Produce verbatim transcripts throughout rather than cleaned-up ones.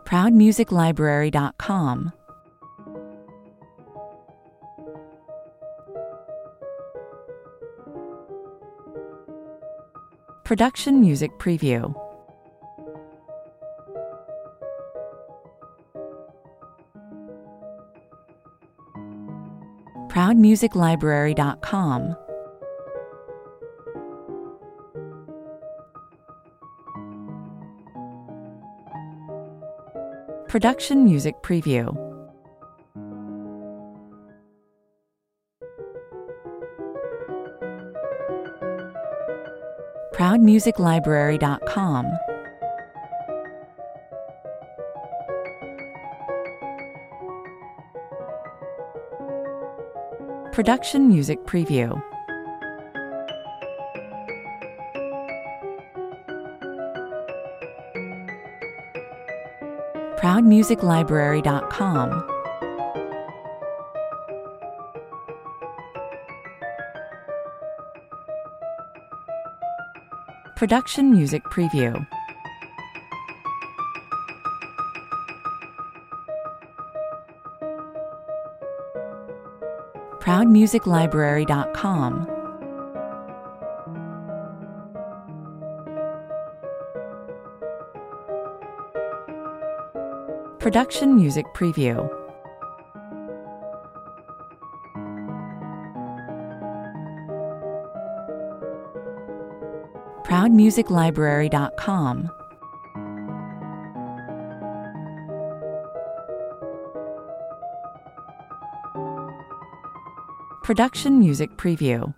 proud music library dot com, Production Music Preview. proud music library dot com, Production Music Preview. proud music library dot com, Production Music Preview. proud music library dot com, Production Music Preview. proud music library dot com, Production Music Preview. proud music library dot com, Production Music Preview.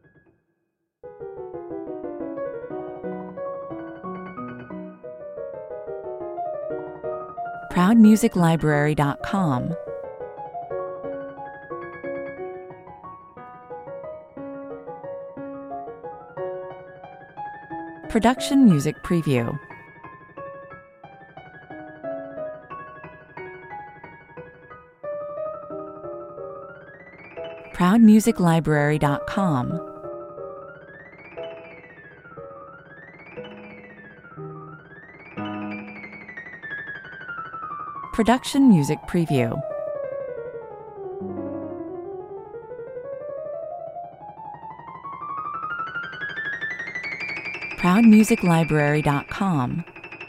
proud music library dot com, Production Music Preview. proud music library dot com, Production Music Preview. proud music library dot com,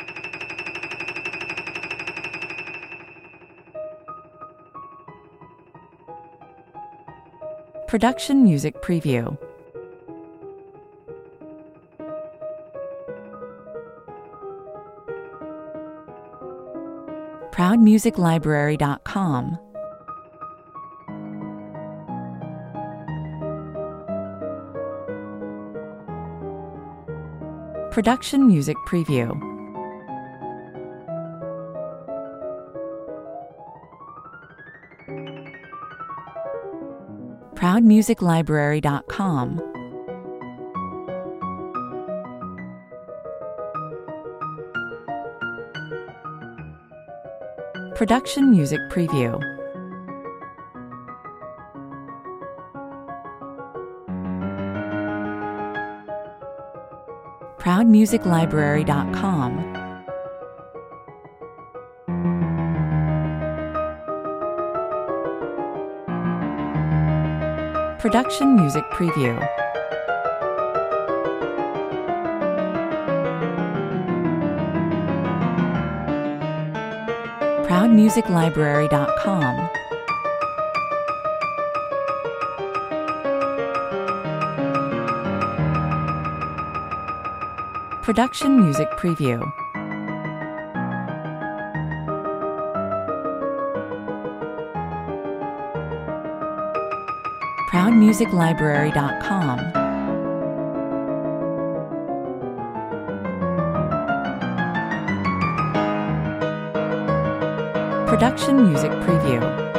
Production Music Preview. proud music library dot com, Production Music Preview. proud music library dot com, Production Music Preview. proud music library dot com, Production Music Preview. proud music library dot com, Production Music Preview. proud music library dot com, Production Music Preview.